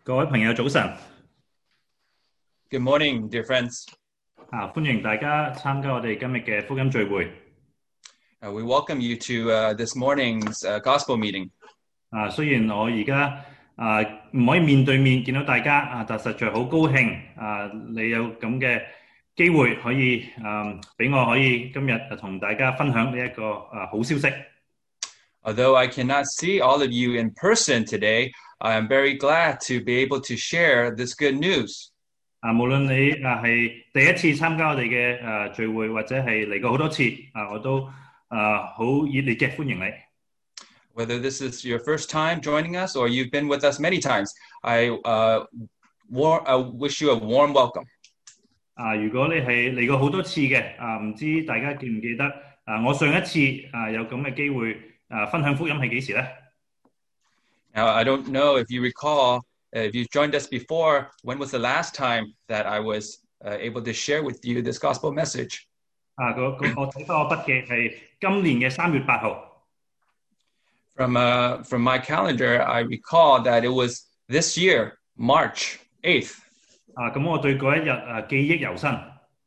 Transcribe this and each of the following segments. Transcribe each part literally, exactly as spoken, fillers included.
各位朋友早晨， Good morning, dear friends. 啊，歡迎大家參加我哋今日嘅福音聚會。 Uh, we welcome you to uh, this morning's uh, gospel meeting. 啊，雖然我而家啊唔可以面對面見到大家啊，但實在好高興啊，你有咁嘅機會可以啊，俾我可以今日啊同大家分享呢一個啊好消息。 Although I cannot see all of you in person today, I am very glad to be able to share this good news. 啊，無論你啊係第一次參加我哋嘅啊聚會，或者係嚟過好多次啊，我都啊好熱烈嘅歡迎你。 Whether this is your first time joining us or you've been with us many times, I uh, war- uh, wish you a warm welcome. 啊，如果你係嚟過好多次嘅，啊，唔知大家記唔記得啊？我上一次啊有咁嘅機會啊分享福音係幾時咧？ Now, I don't know if you recall, uh, if you've joined us before, when was the last time that I was uh, able to share with you this gospel message? 啊，個個我睇翻我筆記係今年嘅三月八號。 From uh, from my calendar, I recall that it was this year, March eighth. 啊，咁我對嗰一日啊記憶猶新。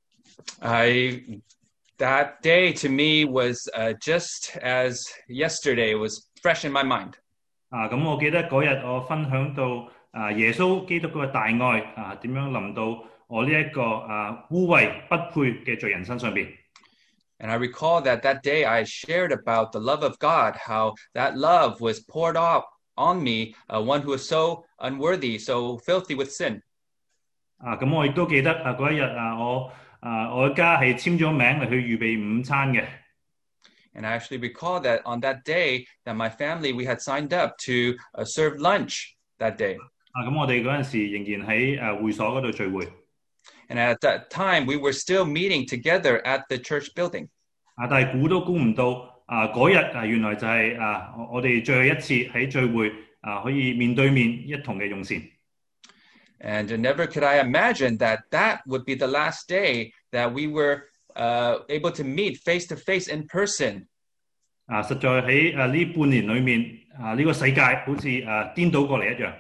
I that day to me was uh, just as yesterday. It was fresh in my mind. 啊，咁我記得嗰日我分享到啊耶穌基督嗰個大愛啊點樣臨到我呢一個啊污穢不配嘅罪人身上邊。 And I recall that that day I shared about the love of God, how that love was poured off on me, uh, one who is so unworthy, so filthy with sin. 啊，咁我亦都記得啊嗰一日啊我啊我家係簽咗名嚟去預備午餐嘅。 And I actually recall that on that day that my family, we had signed up to uh, serve lunch that day. 啊，咁我哋嗰陣時仍然喺誒會所嗰度聚會。 And at that time, we were still meeting together at the church building. 啊，但係估都估唔到啊嗰日啊原來就係啊我我哋最後一次喺聚會啊可以面對面一同嘅用膳。 And never could I imagine that that would be the last day that we were uh, able to meet face to face in person. 啊，實在喺誒呢半年裏面啊呢個世界好似誒顛倒過嚟一樣。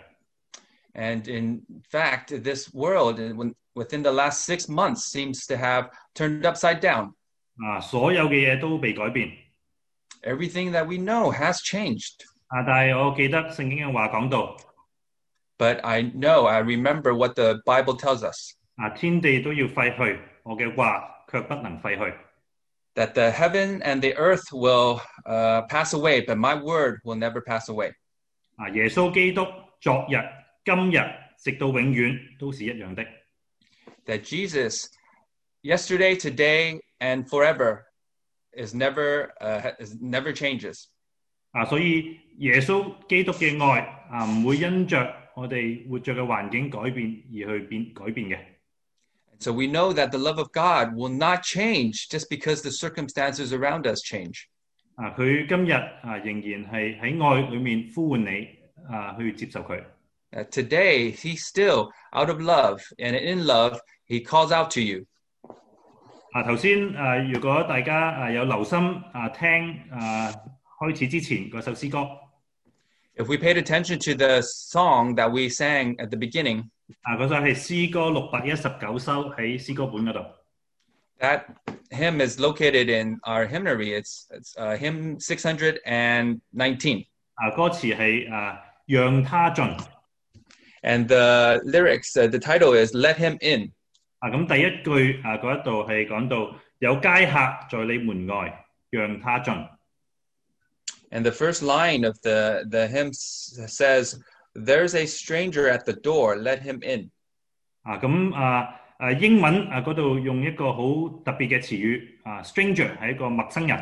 And in fact, this world within the last six months seems to have turned upside down. 啊，所有嘅嘢都被改變。 Everything that we know has changed. 啊，但係我記得聖經嘅話講到， But I know, I remember what the Bible tells us. 啊，天地都要廢去，我嘅話卻不能廢去。 That the heaven and the earth will uh, pass away, but my word will never pass away. 啊，耶穌基督昨日、今日直到永遠都是一樣的。 That Jesus, yesterday, today, and forever, is never uh, is never changes. 啊，所以耶穌基督嘅愛啊，唔會因着我哋活着嘅環境改變而去變改變嘅。 So we know that the love of God will not change just because the circumstances around us change. 啊，佢今日啊仍然係喺愛裏面呼喚你啊去接受佢。 Uh, today, He's still out of love, and in love, He calls out to you. 啊，頭先誒，如果大家啊有留心啊聽啊開始之前嗰首詩歌， If we paid attention to the song that we sang at the beginning, 啊嗰首係詩歌六百一十九首喺詩歌本嗰度。 that hymn is located in our hymnary. It's, it's uh, hymn six hundred nineteen. 啊，歌詞係啊讓他進。 And the lyrics, uh, the title is Let Him In. 啊，咁第一句啊嗰一度係講到有街客在你門外，讓他進。 And the first line of the, the hymn says, There's a stranger at the door, let him in. 啊，咁啊誒英文啊嗰度用一個好特別嘅詞語啊 ，stranger 係一個陌生人。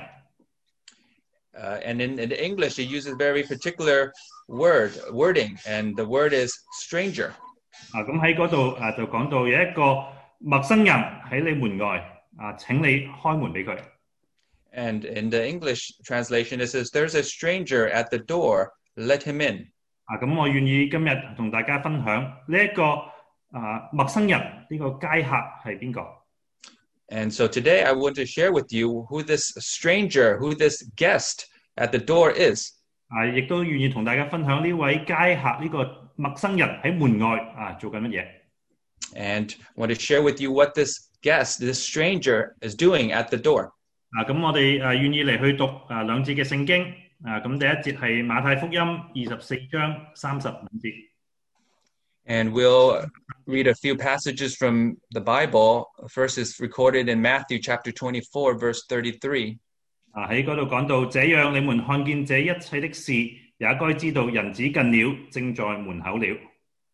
Uh, and in, in English, it uses very particular word, wording, and the word is stranger. 啊，咁喺嗰度啊就講到有一個陌生人喺你門外啊，請你開門俾佢。 And in the English translation, it says, There's a stranger at the door, let him in. 啊，咁我願意今日同大家分享呢一個啊陌生人呢個街客係邊個？ And so today I want to share with you who this stranger, who this guest at the door is. 啊，亦都願意同大家分享呢位街客呢個陌生人喺門外啊做緊乜嘢。 And want to share with you what this guest, this stranger, is doing at the door. 啊，咁我哋誒願意嚟去讀啊兩節嘅聖經。啊，咁第一節係馬太福音二十四章三十五節。 And we'll read a few passages from the Bible. First is recorded in Matthew chapter twenty-four, verse thirty-three. 啊，喺嗰度講到，這樣你們看見這一切的事，也該知道人子近了，正在門口了。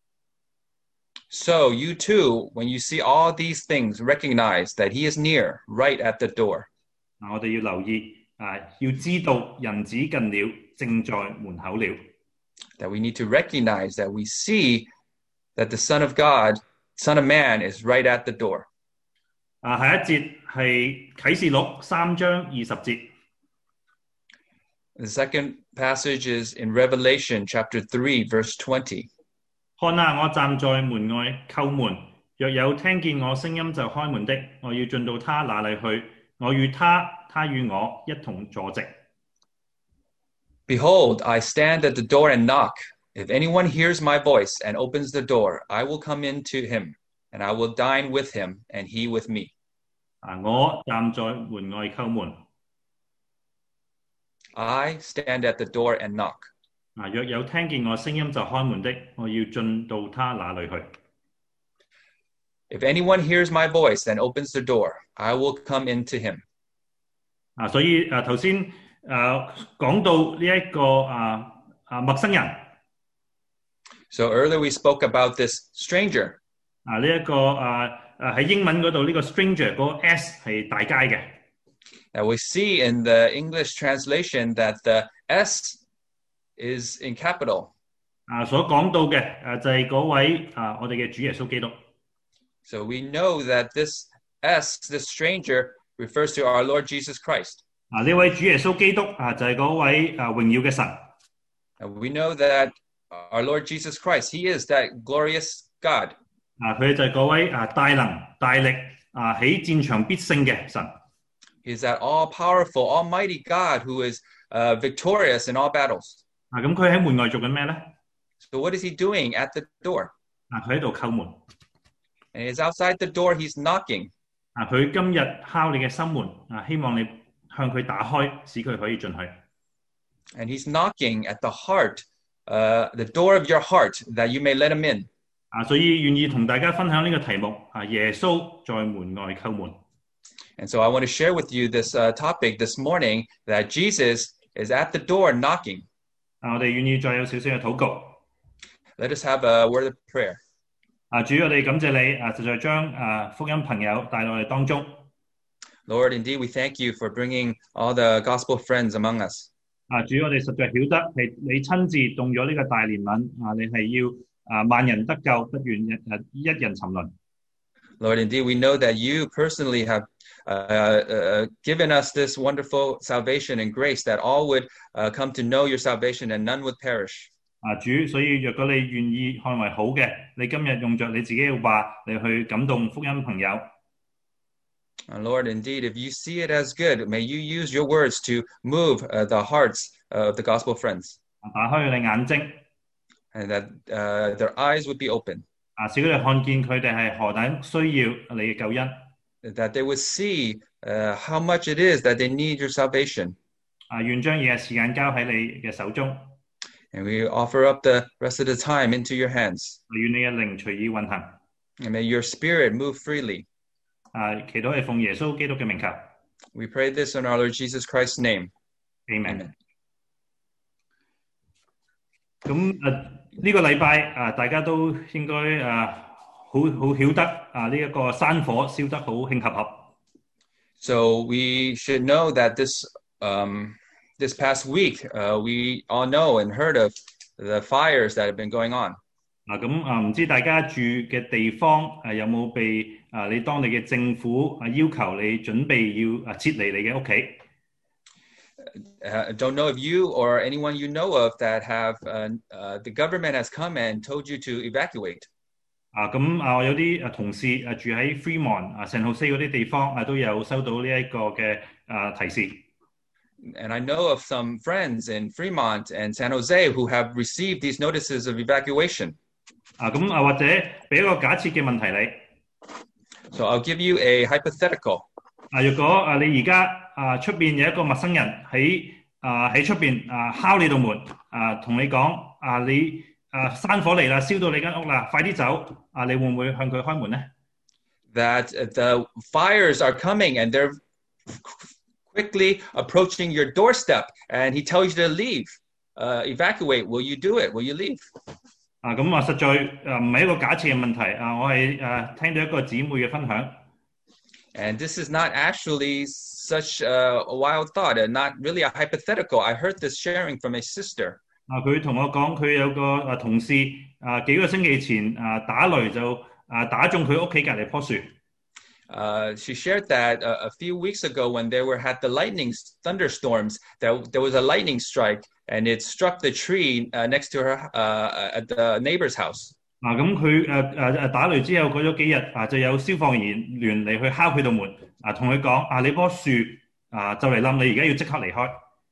So you too, when you see all these things, recognize that he is near, right at the door. 啊，我哋要留意啊，要知道人子近了，正在門口了。 That we need to recognize that we see that the Son of God, Son of Man, is right at the door. 啊，下一節係啟示錄三章二十節。 The second passage is in Revelation chapter three, verse twenty. 看啊，我站在門外叩門，若有聽見我聲音就開門的，我要進到他那裏去，我與他，他與我一同坐席。 Behold, I stand at the door and knock. If anyone hears my voice and opens the door, I will come in to him, and I will dine with him, and he with me. 啊，我站在門外叩門。 I stand at the door and knock. 啊，若有聽見我聲音就開門的，我要進到他那裏去。 If anyone hears my voice and opens the door, I will come into him. 啊，所以誒頭先誒講到呢一個啊啊陌生人。 So earlier we spoke about this stranger. 啊，呢一個啊啊喺英文嗰度呢個 stranger 嗰個 S 係大街嘅。 Now we see in the English translation that the S is in capital. 啊，所講到嘅誒就係嗰位啊我哋嘅主耶穌基督。 So we know that this S, this stranger, refers to our Lord Jesus Christ. 啊，呢位主耶穌基督啊就係嗰位啊榮耀嘅神。 And we know that our Lord Jesus Christ, he is that glorious God. 啊，佢就係嗰位啊大能大力啊喺戰場必勝嘅神。 He is that all-powerful, almighty God who is uh, victorious in all battles. 啊，咁佢喺門外做緊咩咧？ So what is he doing at the door? 啊，佢喺度叩門。 And he's outside the door, he's knocking. 啊，佢今日敲你嘅心門，啊，希望你向佢打開，使佢可以進去。 And he's knocking at the heart, uh, the door of your heart, that you may let him in. 啊，所以願意同大家分享呢個題目，啊，耶穌在門外叩門。 And so I want to share with you this uh, topic this morning, that Jesus is at the door knocking. 啊，我哋願意再有少少嘅禱告。 Let us have a word of prayer. 啊，主，我哋感謝你，啊，實在將啊福音朋友帶到我哋當中。 Lord, indeed, we thank you for bringing all the gospel friends among us. 啊，主，我哋實在曉得係你親自動咗呢個大憐憫，啊，你係要啊萬人得救，不願一啊一人沉淪。 Lord, indeed, we know that you personally have uh, uh, given us this wonderful salvation and grace, that all would uh, come to know your salvation and none would perish. 啊，主，所以若果你願意看為好嘅，你今日用着你自己嘅話嚟去感動福音朋友。 And Lord, indeed, if you see it as good, may you use your words to move uh, the hearts of the gospel friends, 打開佢哋眼睛， and that uh, their eyes would be open, 啊，使佢哋看見佢哋係何等需要你嘅救恩。 that they would see uh, how much it is that they need your salvation. 啊，願將嘢時間交喺你嘅手中， And we offer up the rest of the time into your hands. 願你嘅靈隨意運行。 And may your spirit move freely. 啊，祈禱係奉耶穌基督嘅名求。 We pray this in our Lord Jesus Christ's name. Amen。咁誒呢個禮拜啊，大家都應該啊好好曉得啊呢一個山火燒得好興合合。 So we should know that this um, this past week, uh, we all know and heard of the fires that have been going on. 啊，咁啊唔知大家住嘅地方誒有冇被啊你當地嘅政府啊要求你準備要啊撤離你嘅屋企？ I don't know if you or anyone you know of that have uh, uh, the government has come and told you to evacuate. 啊，咁啊，我有啲啊同事啊住喺 Fremont 啊、San Jose 嗰啲地方啊，都有收到呢一個嘅啊提示。 And I know of some friends in Fremont and San Jose who have received these notices of evacuation. 啊，咁啊或者俾一個假設嘅問題你。 So I'll give you a hypothetical. 啊，如果啊你而家啊出邊有一個陌生人喺啊喺出邊啊敲你道門啊，同你講啊你啊山火嚟啦，燒到你間屋啦，快啲走！啊，你會唔會向佢開門呢？ That the fires are coming and they're quickly approaching your doorstep, and he tells you to leave, uh, evacuate. Will you do it? Will you leave? 啊，咁啊，實在誒唔係一個假設嘅問題啊，我係誒聽到一個姊妹嘅分享。 And this is not actually such a wild thought, and not really a hypothetical. I heard this sharing from a sister. 啊，佢同我講，佢有個誒同事啊幾個星期前啊打雷就啊打中佢屋企隔離棵樹。 Uh, she shared that uh, a few weeks ago when they were had the lightning thunderstorms, that there was a lightning strike and it struck the tree uh, next to her uh, at the neighbor's house. 啊，咁佢誒誒誒打雷之後過咗幾日啊，就有消防員員嚟去敲佢道門啊，同佢講啊，你棵樹啊就嚟冧，你而家要即刻離開。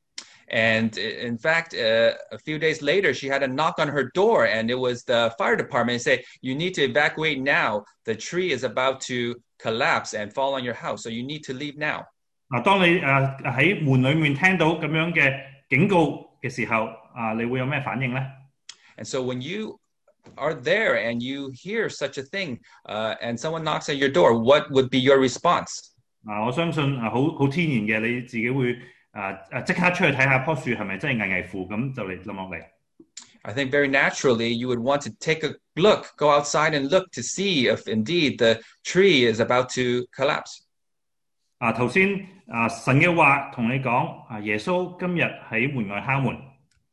And in fact, uh, a few days later, she had a knock on her door, and it was the fire department say, "You need to evacuate now. The tree is about to collapse and fall on your house, so you need to leave now." 啊，當你誒喺門裡面聽到咁樣嘅警告嘅時候，啊，你會有咩反應咧？ And so when you are there and you hear such a thing, uh, and someone knocks at your door, what would be your response? 啊，我相信啊，好好天然嘅，你自己會啊啊即刻出去睇下棵樹係咪真係危危乎咁就嚟冧落嚟。 I think very naturally you would want to take a look, go outside and look to see if indeed the tree is about to collapse. 啊，頭先啊神嘅話同你講啊，耶穌今日喺門外敲門。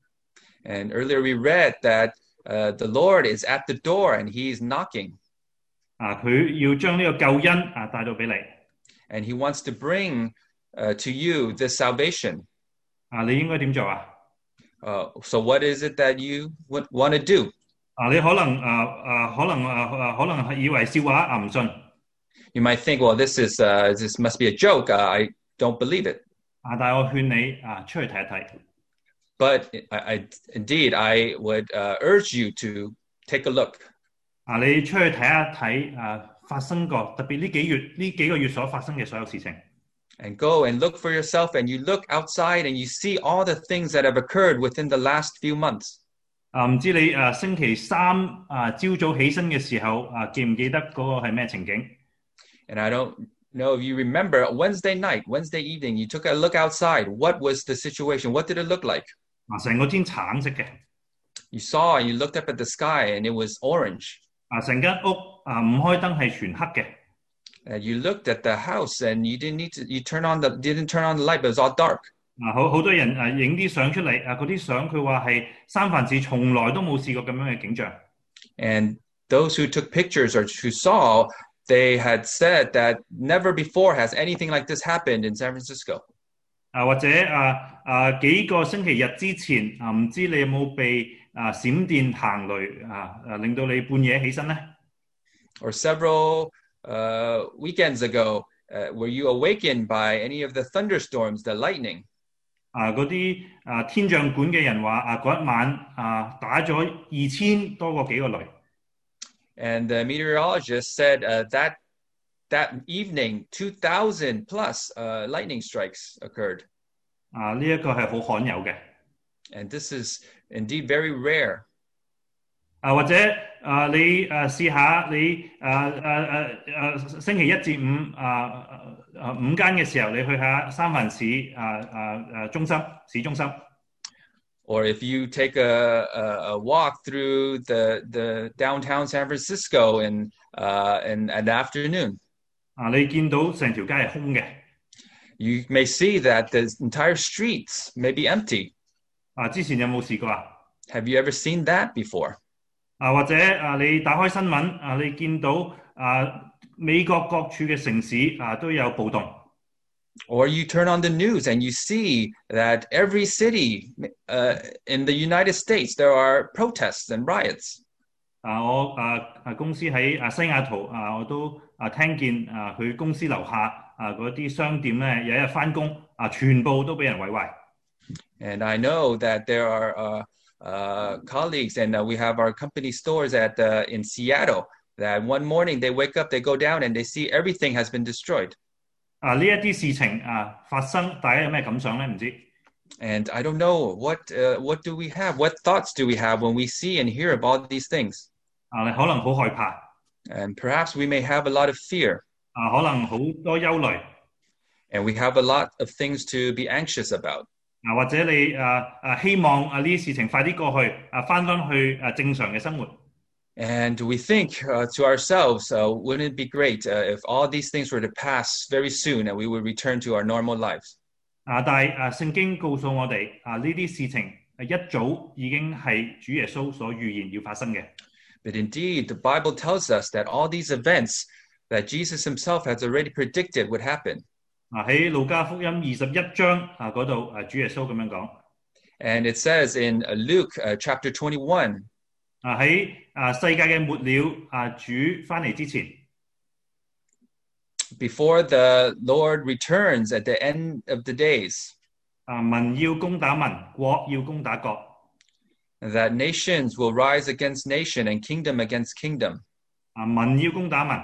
And earlier we read that uh, the Lord is at the door and he's knocking. 啊，佢要將呢個救恩啊帶到俾你。 And he wants to bring uh, to you this salvation. 啊，你應該點做啊？ Uh, so what is it that you would want to do? 啊，你可能啊啊可能啊啊可能係以為笑話啊唔信。 You might think, well, this is uh, this must be a joke. Uh, I don't believe it. 啊，但係我勸你啊出去睇一睇。 But I, I, indeed, I would uh, urge you to take a look. 啊，你出去睇一睇啊發生過，特別呢幾月呢幾個月所發生嘅所有事情。 And go and look for yourself, and you look outside and you see all the things that have occurred within the last few months. 啊，唔知你啊星期三啊朝早起身嘅時候啊記唔記得嗰個係咩情景？ And I don't know if you remember Wednesday night, Wednesday evening, you took a look outside. What was the situation? What did it look like? 啊，成個天橙色嘅。 You saw and you looked up at the sky and it was orange. 啊，成間屋啊唔開燈係全黑嘅。 And you looked at the house and you didn't need to, you turn on the, didn't turn on the light, but it was all dark. 啊，好好多人啊影啲相出嚟啊，嗰啲相佢話係三藩市從來都冇試過咁樣嘅景象。 And those who took pictures or who saw, they had said that never before has anything like this happened in San Francisco. 啊，或者啊啊幾個星期日之前啊，唔知你有冇被啊閃電行雷啊啊令到你半夜起身咧？ Or several uh, weekends ago, uh, were you awakened by any of the thunderstorms, the lightning? 啊，嗰啲啊天象館嘅人話啊，嗰一晚啊打咗二千多個幾個雷。 And the meteorologist said uh, that that evening, two thousand plus uh, lightning strikes occurred. 啊，呢一個係好罕有嘅。 And this is indeed very rare. 啊，或者啊，你誒試下你誒誒誒誒星期一至五啊啊午間嘅時候，你去下三藩市啊啊啊中心市中心。 Or if you take a, a, a walk through the, the downtown San Francisco in, uh, in an afternoon, 啊，你見到成條街係空嘅。 you may see that the entire streets may be empty. 啊，之前有冇試過啊？ Have you ever seen that before? 啊，或者啊，你打開新聞啊，你見到啊美國各處嘅城市啊都有暴動。 Or you turn on the news and you see that every city uh, in the United States, there are protests and riots. 啊，我啊啊公司喺啊西雅圖啊，我都啊聽見啊佢公司樓下啊嗰啲商店咧，有一日翻工啊，全部都俾人毀壞。 And I know that there are uh, uh, colleagues, and uh, we have our company stores at uh, in Seattle. That one morning they wake up, they go down, and they see everything has been destroyed. 啊，呢一啲事情啊發生，大家有咩感想咧？唔知 And I don't know what uh, what do we have? What thoughts do we have when we see and hear about these things? 啊，你可能好害怕， And perhaps we may have a lot of fear, 啊，可能好多憂慮， and we have a lot of things to be anxious about. 啊，或者你啊啊希望啊呢啲事情快啲過去，啊翻返去啊正常嘅生活。 And we think uh, to ourselves, uh, wouldn't it be great uh, if all these things were to pass very soon and we would return to our normal lives? 啊，但係啊聖經告訴我哋啊呢啲事情啊一早已經係主耶穌所預言要發生嘅。 But indeed, the Bible tells us that all these events that Jesus himself has already predicted would happen. 啊喺路加福音二十一章啊嗰度啊主耶穌咁樣講。 And it says in uh, Luke uh, chapter twenty-one, 啊喺啊世界嘅末了啊主翻嚟之前， before the Lord returns at the end of the days, 啊民要攻打民，國要攻打國。 that nations will rise against nation and kingdom against kingdom. 啊民要攻打民，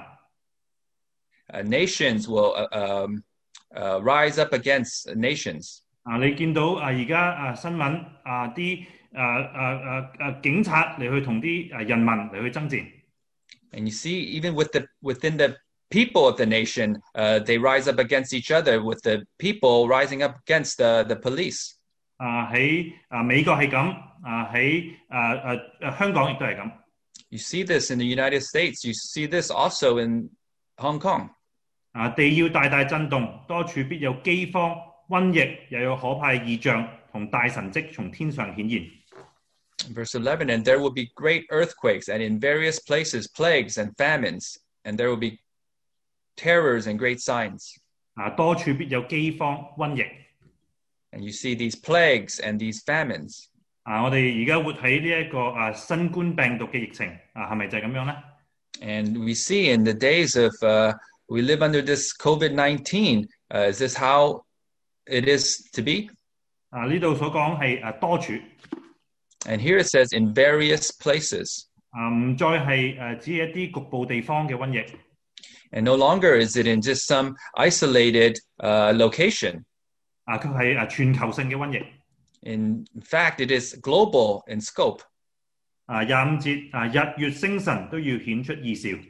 Uh, nations will uh, um, uh, rise up against nations. 啊你見到啊而家啊新聞啊啲啊啊啊啊警察嚟去同啲啊人民嚟去爭戰。 And you see, even with the within the people of the nation, uh, they rise up against each other, with the people rising up against the, the police. 啊喺啊美國係咁，啊喺啊啊啊香港亦都係咁。 You see this in the United States. You see this also in Hong Kong. 啊地要大大震動，多處必有饑荒、瘟疫，又有可怕嘅異象同大神蹟從天上顯現。 Verse eleven, and there will be great earthquakes, and in various places plagues and famines, and there will be terrors and great signs. 啊多處必有饑荒、瘟疫。 And you see these plagues and these famines. 啊我哋而家活喺呢一個啊新冠病毒嘅疫情，啊係咪就係咁樣咧？ And we see in the days of, uh, we live under this COVID nineteen. Uh, is this how it is to be? 啊呢度所講係啊多處， And here it says in various places. 啊唔再係誒只係一啲局部地方嘅瘟疫， And no longer is it in just some isolated uh, location. 啊佢係啊全球性嘅瘟疫。 In fact, it is global in scope. 啊廿五節啊日月星辰都要顯出異兆。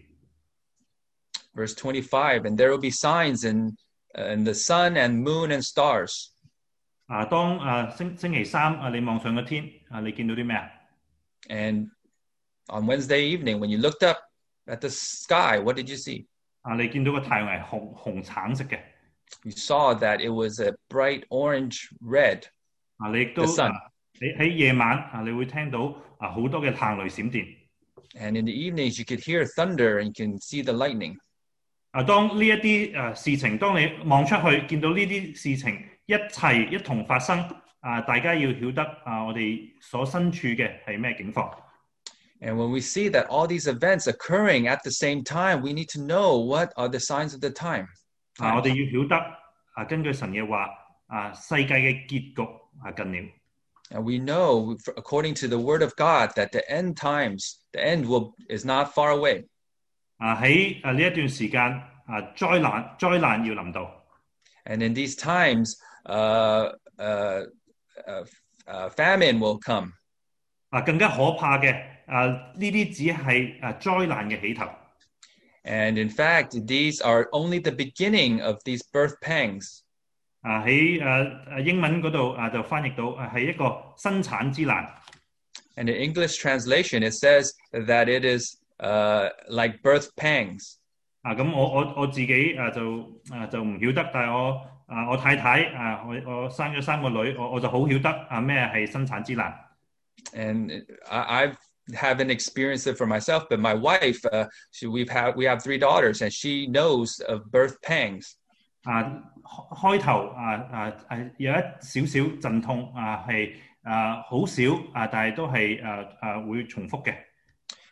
Verse twenty-five, and there will be signs in, uh, in the sun and moon and stars. 啊當啊星星期三啊你望上個天啊你見到啲咩啊？ And on Wednesday evening, when you looked up at the sky, what did you see? 啊你見到個太陽係紅紅橙色嘅。 You saw that it was a bright orange red. 啊你亦都 The sun. 啊你喺夜晚啊你會聽到啊好多嘅行雷閃電。 And in the evenings, you could hear thunder and you can see the lightning. 啊當呢一啲誒事情，當你望出去見到呢啲事情一齊一同發生，啊大家要曉得啊我哋所身處嘅係咩境況。 And when we see that all these events occurring at the same time, we need to know what are the signs of the time. 啊我哋要曉得啊根據神嘅話啊世界嘅結局啊近了。 And we know, according to the word of God, that the end times, the end will is not far away. 啊喺啊呢一段時間啊災難災難要臨到。 And in these times, uh, uh, uh, uh, famine will come. 啊更加可怕嘅啊呢啲只係啊災難嘅起頭。 And in fact, these are only the beginning of these birth pangs. 啊喺誒誒英文嗰度啊就翻譯到啊係一個生產之難。 And in English translation, it says that it is uh, like birth pangs. 啊咁我我我自己啊就啊就唔曉得，但係我啊我太太啊我我生咗三個女，我我就好曉得啊咩係生產之難。 And I, I've haven't experienced it for myself, but my wife, uh, she, we've had we have three daughters, and she knows of birth pangs. 啊開開頭啊啊係有一少少陣痛啊係啊好少啊，但係都係啊啊會重複嘅。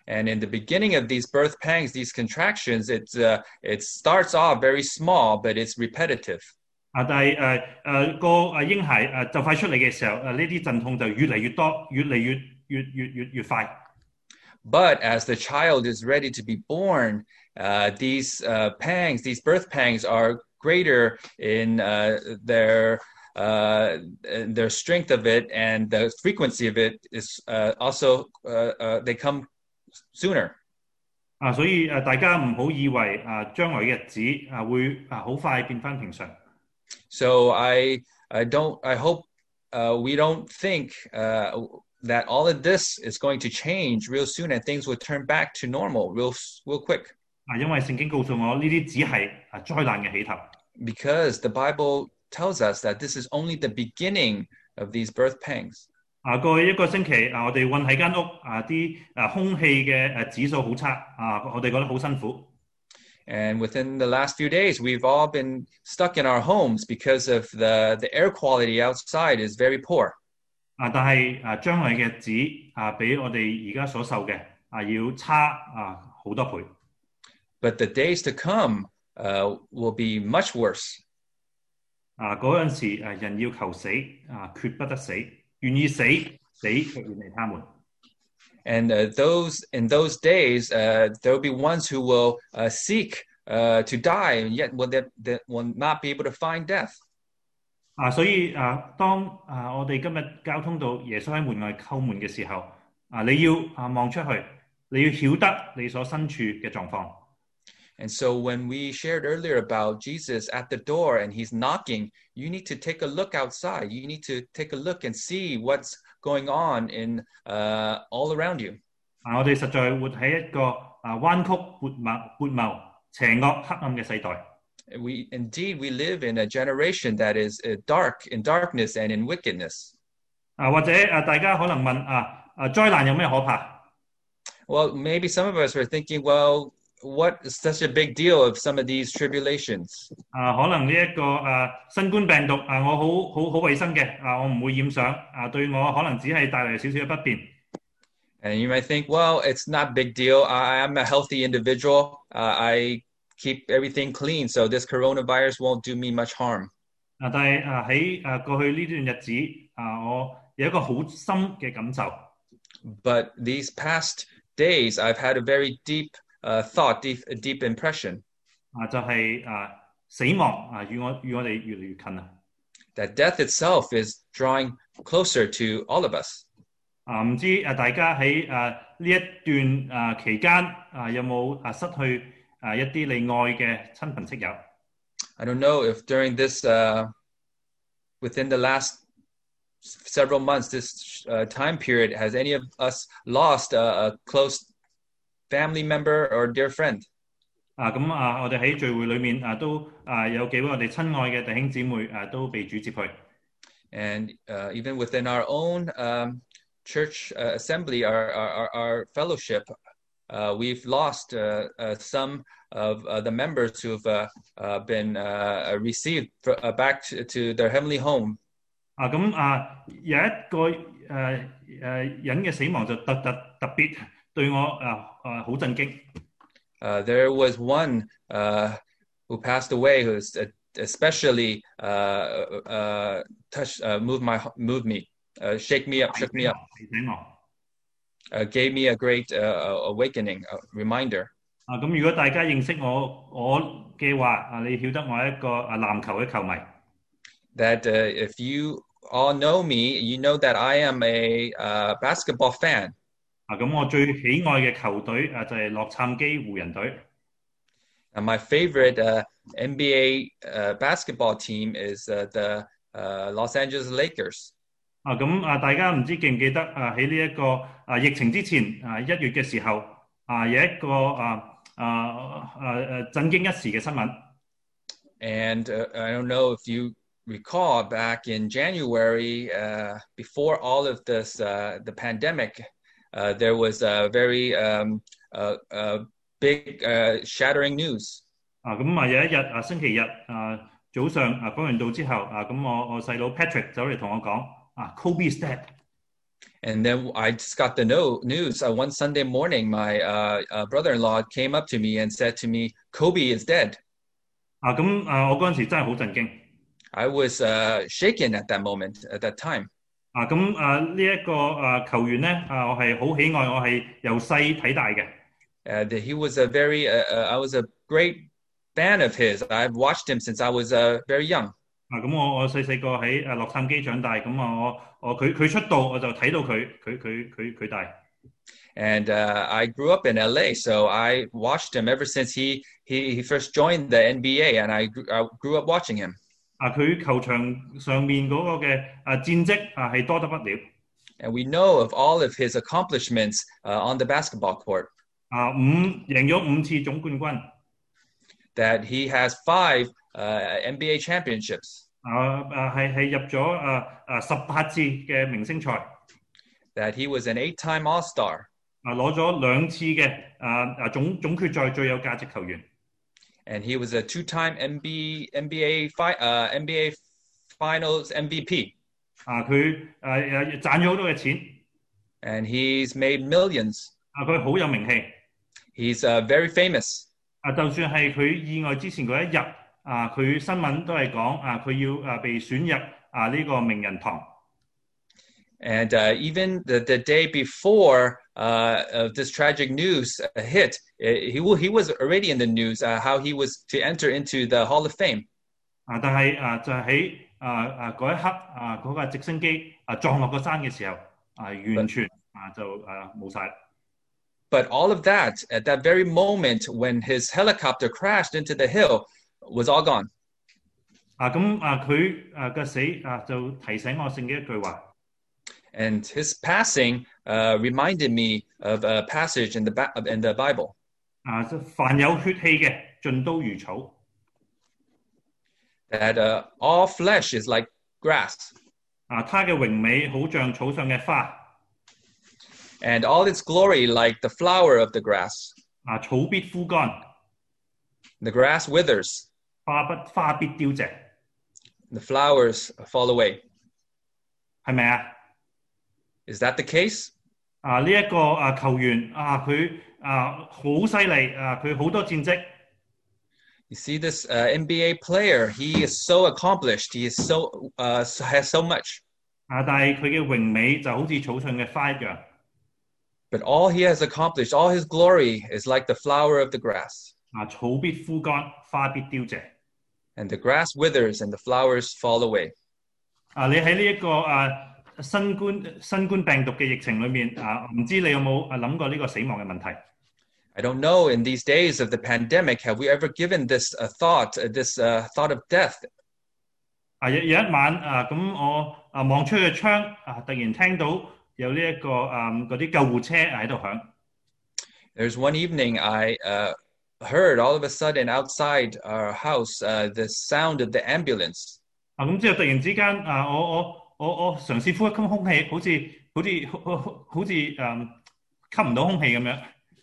And in the beginning of these birth pangs, these contractions, it uh, it starts off very small, but it's repetitive. 啊，但係誒誒個誒嬰孩誒就快出嚟嘅時候，誒呢啲陣痛就越嚟越多，越嚟越越越越越快。 But as the child is ready to be born, uh, these uh, pangs, these birth pangs, are greater in uh, their uh, their strength of it, and the frequency of it is uh, also uh, uh, they come sooner. 啊，所以誒大家唔好以為誒將來嘅日子啊會啊好快變翻平常。 So I I don't I hope uh, we don't think uh, that all of this is going to change real soon and things will turn back to normal real real quick. 啊，因為聖經告訴我呢啲只係啊災難嘅起頭。 Because the Bible tells us that this is only the beginning of these birth pangs. 啊，過去一個星期啊，我哋韞喺間屋啊，啲啊空氣嘅誒指數好差啊，我哋覺得好辛苦。 And within the last few days, we've all been stuck in our homes because of the, the air quality outside is very poor. 啊，但係啊，將來嘅日子啊，比我哋而家所受嘅啊要差啊好多倍。 But the days to come uh, will be much worse. 啊，嗰陣時誒人要求死啊，決不得死，願意死，死卻遠離他們。 And uh, those in those days, uh, there will be ones who will uh, seek uh, to die, and yet will, they, they will not be able to find death. 啊，所以啊，當啊我哋今日交通到耶穌喺門外叩門嘅時候，啊你要啊望出去，你要曉得你所身處嘅狀況。 And so when we shared earlier about Jesus at the door and he's knocking, you need to take a look outside. You need to take a look and see what's going on in uh, all around you. 啊，我哋實在活喺一個啊彎曲、悖謬、悖謬、邪惡、黑暗嘅世代。 We indeed we live in a generation that is uh, dark in darkness and in wickedness. 啊，或者啊，大家可能問啊啊災難有咩可怕？ Well, maybe some of us are thinking, well, what is such a big deal of some of these tribulations? 啊，可能呢一個啊新冠病毒啊，我好好好衞生嘅啊，我唔會染上啊，對我可能只係帶來少少嘅不便。 And you might think, well, it's not a big deal. I am a healthy individual. Uh, I keep everything clean, so this coronavirus won't do me much harm. 啊，但係啊喺啊過去呢段日子啊，我有一個好深嘅感受。 But these past days, I've had a very deep uh, thought, deep, a deep impression. 啊，就係、是、啊死亡啊與我與我哋越嚟越近啊。 That death itself is drawing closer to all of us. 啊，唔知啊大家喺啊呢一段啊期間啊有冇啊失去啊一啲你愛嘅親朋戚友？ I don't know if during this, uh, within the last several months, this uh, time period, has any of us lost a, a close family member or dear friend? 啊，咁啊，我哋喺聚會裏面啊，都啊有幾位我哋親愛嘅弟兄姊妹啊，都被主接去。 And uh, even within our own um, church uh, assembly, our, our, our fellowship, uh, we've lost uh, uh, some of uh, the members who've uh, uh, been uh, received for, uh, back to, to their heavenly home. 啊，咁啊有一個誒誒人嘅死亡就特特特別對我啊啊好震驚。 Uh, there was one uh, who passed away who's especially uh, uh, touched, uh, moved my, moved me, uh, shake me up, shook me up, uh, gave me a great uh, awakening, a reminder. 啊，咁如果大家認識我我嘅話，啊，你曉得我係一個啊籃球嘅球迷。 That uh, if you all know me, you know that I am a uh, basketball fan. 啊，咁我最喜愛嘅球隊啊就係洛杉磯湖人隊。 And my favorite uh, N B A uh, basketball team is uh, the uh, Los Angeles Lakers. 啊，咁啊，大家唔知記唔記得啊？喺呢一個啊疫情之前啊一月嘅時候啊，有一個啊啊啊誒震驚一時嘅新聞。 And uh, I don't know if you recall back in January, uh, before all of this, uh, the pandemic, uh, there was a very um, uh, uh, big uh, shattering news. 啊，咁啊有一日啊星期日啊早上啊講完道之後啊，咁我我細佬 Patrick 走嚟同我講啊 ，Kobe is dead。 And then I just got the no news. Uh, one Sunday morning, my uh, uh, brother-in-law came up to me and said to me, Kobe is dead. 啊，咁啊，我嗰陣時真係好震驚。 I was uh, shaken at that moment, at that time. 啊，咁啊呢一個啊球員咧，啊我係好喜愛，我係由細睇大嘅。 Uh, that he was a very, uh, uh, I was a great fan of his. I've watched him since I was uh, very young. 啊，咁我我細細個喺誒洛杉磯長大，咁啊我我佢佢出道我就睇到佢佢佢佢佢大。 And uh, I grew up in L A, so I watched him ever since he he, he first joined the N B A, and I grew, I grew up watching him. 啊，佢球場上面嗰個嘅啊戰績啊係多得不了。 And we know of all of his accomplishments uh, on the basketball court. 啊，五贏咗五次總冠軍。 That he has five uh, N B A championships. 啊啊係係入咗啊啊十八次嘅明星賽。 That he was an eight-time All-Star. 啊，攞咗兩次嘅啊啊總總決賽最有價值球員。 And he was a two-time N B A N B A fi, uh, N B A Finals M V P. 啊，佢誒誒賺咗好多嘅錢。 And he's made millions. 啊，佢好有名氣。 He's uh, very famous. 啊，就算係佢意外之前嗰一日，啊，佢新聞都係講啊，佢要啊被選入啊呢個名人堂。 And uh, even the, the day before uh, of this tragic news hit, he he was already in the news uh, how he was to enter into the Hall of Fame. 啊，但係啊就喺啊啊嗰一刻啊嗰架直升機啊撞落個山嘅時候啊完全啊就啊冇晒。 But all of that at that very moment when his helicopter crashed into the hill was all gone. 啊咁啊佢啊嘅死啊就提醒我聖經一句話。 And his passing uh, reminded me of a passage in the in the Bible. 啊，凡有血氣嘅，盡都如草。 That uh, all flesh is like grass. 啊，他嘅榮美好像草上嘅花。 And all its glory like the flower of the grass. 啊，草必枯乾。 The grass withers. 花不花必凋謝。 The flowers fall away. 係咪啊？ Is that the case? 啊，呢、這、一個啊球員啊，佢啊好犀利啊，佢好多戰績。 You see this uh, N B A player, he is so accomplished, he is so uh, has so much. 啊，但係佢嘅榮美就好似草上嘅花一樣。 But all he has accomplished, all his glory is like the flower of the grass. 啊，草必枯乾，花必凋謝。 And the grass withers and the flowers fall away. 啊，你喺呢一個啊新冠新冠病毒嘅疫情裏面啊，唔知你有冇啊諗過呢個死亡嘅問題？ I don't know, in these days of the pandemic, have we ever given this a thought, uh, this uh, thought of death? 啊，有有一晚啊，咁我啊望出去窗啊，突然聽到有呢、這、一個啊嗰啲救護車喺度響。 There's one evening I uh, heard all of a sudden outside our house uh, the sound of the ambulance. 啊，咁之後突然之間啊，我我我我嘗試呼一吸空氣，好似好似好好似誒吸唔到空氣咁樣。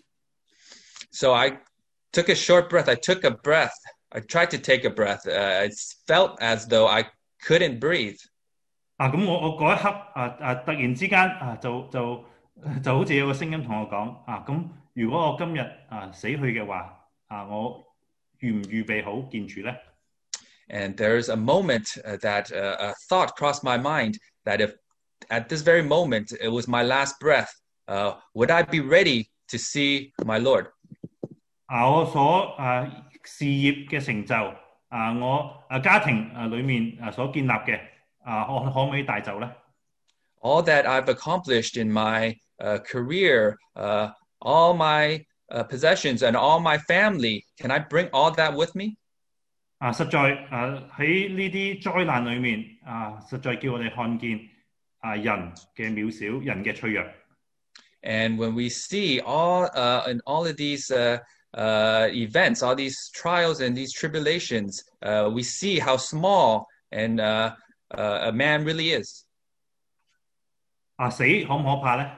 So I took a short breath. I took a breath. I tried to take a breath. Uh, it felt as though I couldn't breathe. 啊，咁我我嗰一刻啊啊，突然之間啊，就就就好似有個聲音同我講啊，咁如果我今日啊死去嘅話，啊我預唔預備好見主咧？ And there's a moment uh, that uh, a thought crossed my mind that if at this very moment it was my last breath, uh, would I be ready to see my Lord? 啊，我所啊事業嘅成就啊，我啊家庭啊裏面啊所建立嘅啊，可可唔可以帶走咧？ All that I've accomplished in my uh, career, uh, all my uh, possessions and all my family, can I bring all that with me? 啊，實在啊喺呢啲災難裏面啊，實在叫我哋看見啊人嘅渺小，人嘅脆弱。 And when we see all uh, in all of these uh, uh, events, all these trials and these tribulations, uh, we see how small and uh, uh, a man really is. 啊，死可唔可怕咧？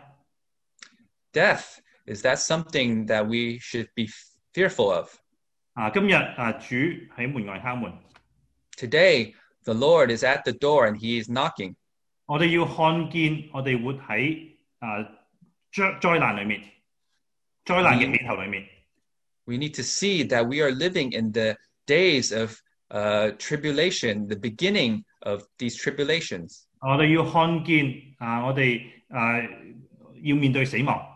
Death, is that something that we should be fearful of? 啊，今日啊主喺門外敲門。 Today, the Lord is at the door and he is knocking. 我哋要看見我哋活喺啊災災難裏面，災難嘅 We, 起頭裏面。 we need to see that we are living in the days of uh, tribulation, the beginning of these tribulations. 我哋要看見啊，我哋啊要面對死亡。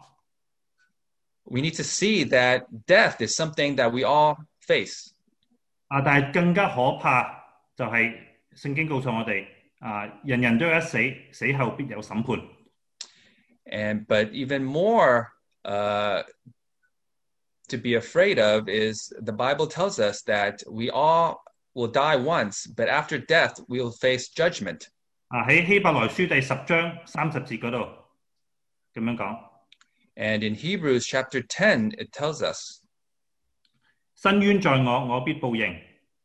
We need to see that death is something that we all face. 啊，但係更加可怕就係聖經告訴我哋啊，人人都有一死，死後必有審判。 And but even more uh, to be afraid of is the Bible tells us that we all will die once, but after death we will face judgment. 啊，喺希伯來書第十章三十節嗰度咁樣講。 And in Hebrews chapter ten, it tells us, 伸冤在我，我必報應。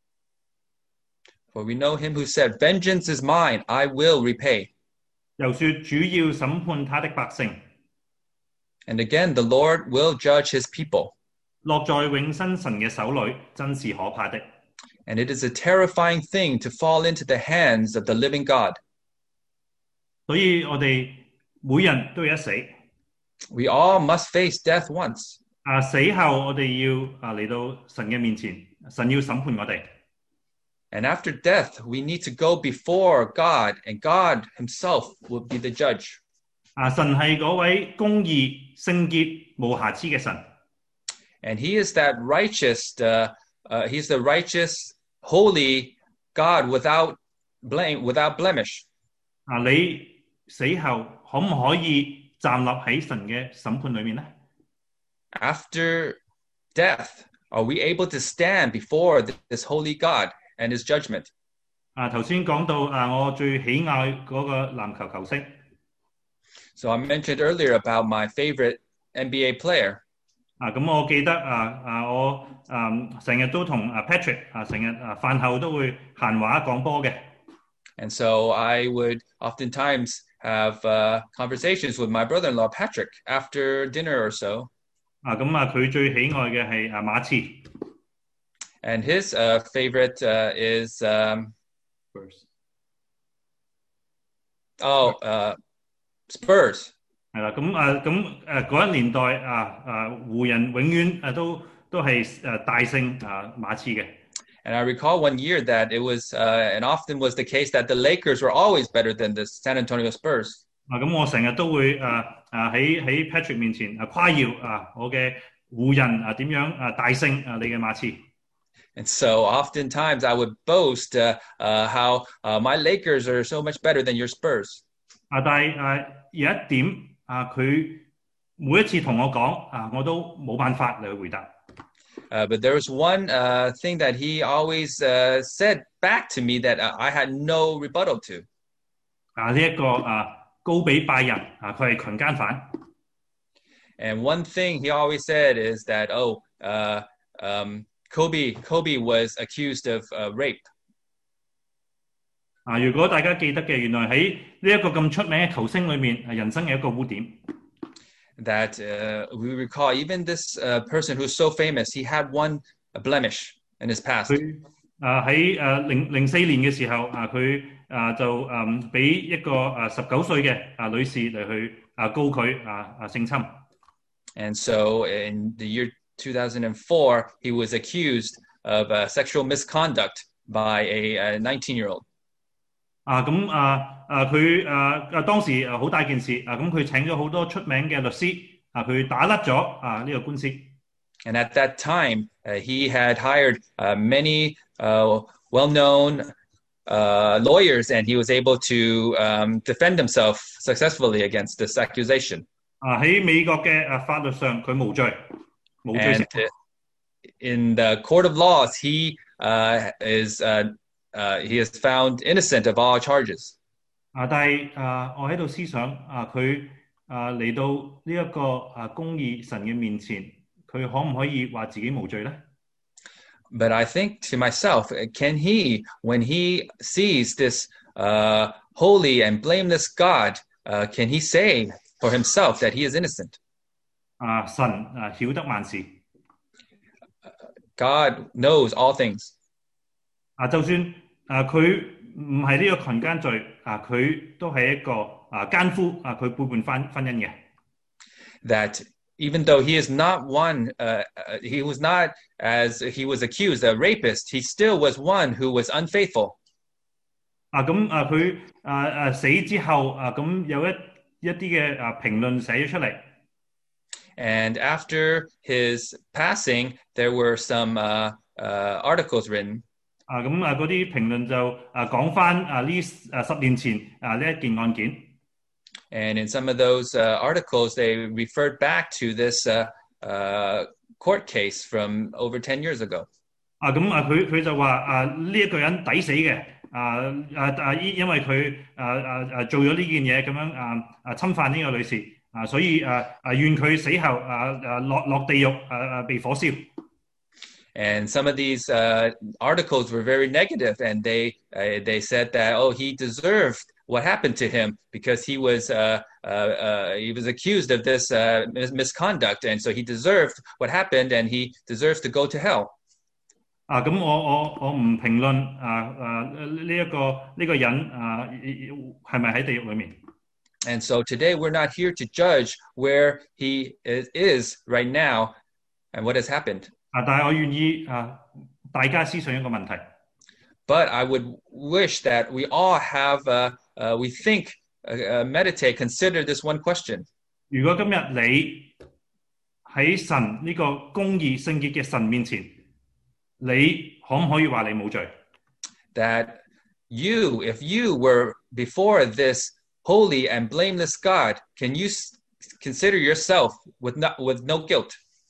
For we know him who said, Vengeance is mine, I will repay. 又說主要審判他的百姓， And again, the Lord will judge his people. 落在永生神嘅手裏，真是可怕的。 And it is a terrifying thing to fall into the hands of the living God. 所以我哋每人都有一死。 We all must face death once. 啊，死後我哋要啊嚟到神嘅面前，神要審判我哋。 And after death, we need to go before God, and God himself will be the judge. 啊，神係嗰位公義、聖潔、無瑕疵嘅神。 And he is that righteous, uh, uh, he's the righteous, holy God without blame, without blemish. 啊，你死後可唔可以站立喺神嘅審判裏面呢？ After death, are we able to stand before this holy God and his judgment? 啊，頭先講到啊，我最喜愛嗰個籃球球星。 So I mentioned earlier about my favorite N B A player. 啊，咁我記得啊啊，我啊成日都同啊 Patrick 啊成日啊飯後都會閒話講波嘅。 And so I would oftentimes have uh, conversations with my brother-in-law, Patrick, after dinner or so. 啊，咁啊，佢最喜愛嘅係啊馬刺。 And his uh, favorite uh, is, um, oh, uh, Spurs. 係啦，咁啊咁誒嗰一年代啊啊湖人永遠誒都都係誒大勝啊馬刺嘅。 And I recall one year that it was, uh, and often was the case, that the Lakers were always better than the San Antonio Spurs. 啊，咁我成日都會誒誒喺喺 Patrick 面前啊誇耀啊我嘅湖人啊點樣啊大勝啊你嘅馬刺。 And so oftentimes I would boast uh, uh, how uh, my Lakers are so much better than your Spurs. 啊，但係誒有一點啊，佢每一次同我講啊，我都冇辦法嚟去回答。 Uh, but there was one uh, thing that he always uh, said back to me that uh, I had no rebuttal to. 啊，呢一個啊高比拜仁啊，佢係強姦犯。 And one thing he always said is that, oh, uh, um, Kobe, Kobe was accused of uh, rape. 啊，如果大家記得嘅，原來喺呢一個咁出名嘅球星裏面，人生有一個污點。 That uh, we recall, even this uh, person who's so famous, he had one blemish in his past. 佢啊喺誒零零四年嘅時候啊，佢啊就誒俾一個誒十九歲嘅啊女士嚟去啊告佢啊啊性侵。 And so in the year two thousand four, he was accused of uh, sexual misconduct by a nineteen-year-old. 啊咁啊啊佢啊啊當時啊好大件事啊，咁佢請咗好多出名嘅律師啊，佢打甩咗啊呢個官司。 And at that time, uh, he had hired uh, many uh, well-known uh, lawyers, and he was able to um, defend himself successfully against this accusation. 啊喺美國嘅啊法律上，佢無罪，無罪 And 成立。 in the court of laws, he uh, is uh, uh, he is found innocent of all charges. 啊，但係啊，我喺度思想啊，佢啊嚟到呢一個啊公義神嘅面前，佢可唔可以話自己無罪咧？ But I think to myself, can he, when he sees this uh, holy and blameless God, uh, can he say for himself that he is innocent? 啊，神啊曉得萬事。 God knows all things. 啊，就算啊佢唔係呢個強姦罪啊，佢都係一個啊奸夫啊，佢背叛婚婚姻嘅。 That even though he is not one, uh, uh, he was not, as he was accused, a rapist, he still was one who was unfaithful. 啊咁啊佢啊啊死之後啊咁有一一啲嘅啊評論寫咗出嚟。 And after his passing, there were some uh, uh, articles written. 啊咁啊嗰啲評論就啊講翻啊呢啊十年前啊呢一件案件。 And in some of those uh, articles, they referred back to this uh, uh, court case from over ten years ago. 啊咁啊佢佢就話啊呢一個人抵死嘅。啊啊啊因因為佢啊啊啊做咗呢件嘢咁樣啊啊侵犯呢個女士啊，所以啊啊願佢死後啊啊落落地獄啊啊被火燒。 And some of these uh, articles were very negative, and they uh, they said that oh he deserved what happened to him because he was uh, uh, uh, he was accused of this uh, mis- misconduct, and so he deserved what happened, and he deserves to go to hell. 啊咁我我我唔評論啊啊呢一個呢個人啊係咪喺地獄裏面。 And so today we're not here to judge where he is, is right now and what has happened. 啊，但係我願意啊大家思想一個問題。 But I would wish that we all have, uh, uh, we think, uh, uh, meditate, consider this one question. 如果今日你喺神呢個公義聖潔嘅神面前，你可唔可以話你冇罪？ That you, if you were before this holy and blameless God, can you s- consider yourself with no, with no guilt?